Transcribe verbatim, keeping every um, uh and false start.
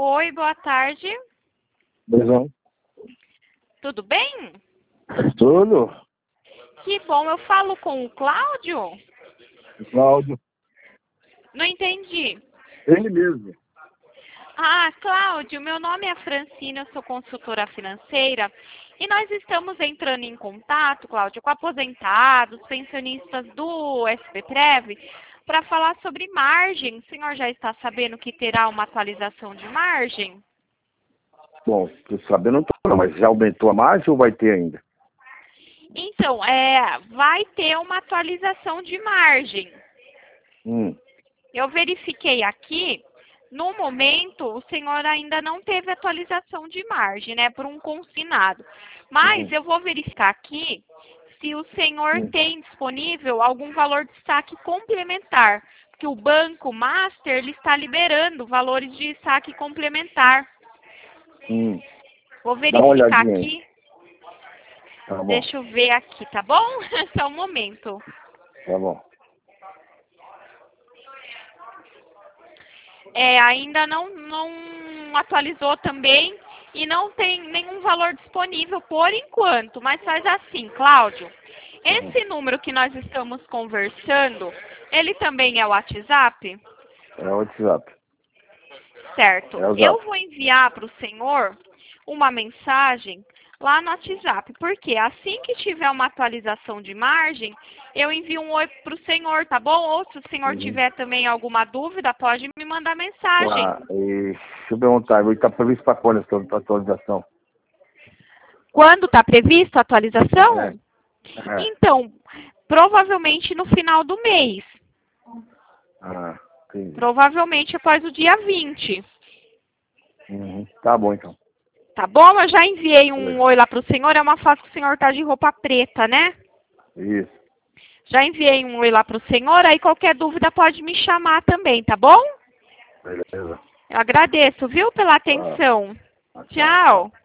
Oi, boa tarde. Beijão. Tudo bem? Tudo? Que bom, eu falo com o Cláudio? Cláudio. Não entendi. Ele mesmo. Ah, Cláudio, meu nome é Francina, eu sou consultora financeira e nós estamos entrando em contato, Cláudio, com aposentados, pensionistas do S B Prev para falar sobre margem. O senhor já está sabendo que terá uma atualização de margem? Bom, tô sabendo não tô, não, mas já aumentou a margem ou vai ter ainda? Então, é, vai ter uma atualização de margem. Hum. Eu verifiquei aqui, no momento, o senhor ainda não teve atualização de margem, né, por um consignado. Mas Uhum. eu vou verificar aqui se o senhor Hum. tem disponível algum valor de saque complementar. Porque o Banco Master ele está liberando valores de saque complementar. Hum. Vou Dá uma verificar olhadinha aí. aqui. Tá bom, Deixa eu ver aqui, tá bom? Só um momento. tá bom. É, ainda não, não atualizou também e não tem nenhum valor disponível por enquanto. Mas faz assim, Cláudio. Uhum. Esse número que nós estamos conversando, ele também é o WhatsApp? É o WhatsApp. Certo. É o Eu Zap. vou enviar para o senhor uma mensagem lá no WhatsApp. Porque assim que tiver uma atualização de margem, eu envio um oi para o senhor, tá bom? Ou se o senhor Uhum. tiver também alguma dúvida, pode me mandar mensagem. Ah, e, deixa eu perguntar, está previsto para quando essa atualização? Quando está previsto a atualização? É. É. Então, provavelmente no final do mês. Ah, entendi. Provavelmente após o dia vinte. Uhum. Tá bom, então. Tá bom? Eu já enviei um Beleza. oi lá pro senhor. É uma foto que o senhor tá de roupa preta, né? Isso. Já enviei um oi lá pro senhor. Aí qualquer dúvida pode me chamar também, tá bom? Beleza. Eu agradeço, viu, pela Tá. atenção. Tchau, tchau. Tchau.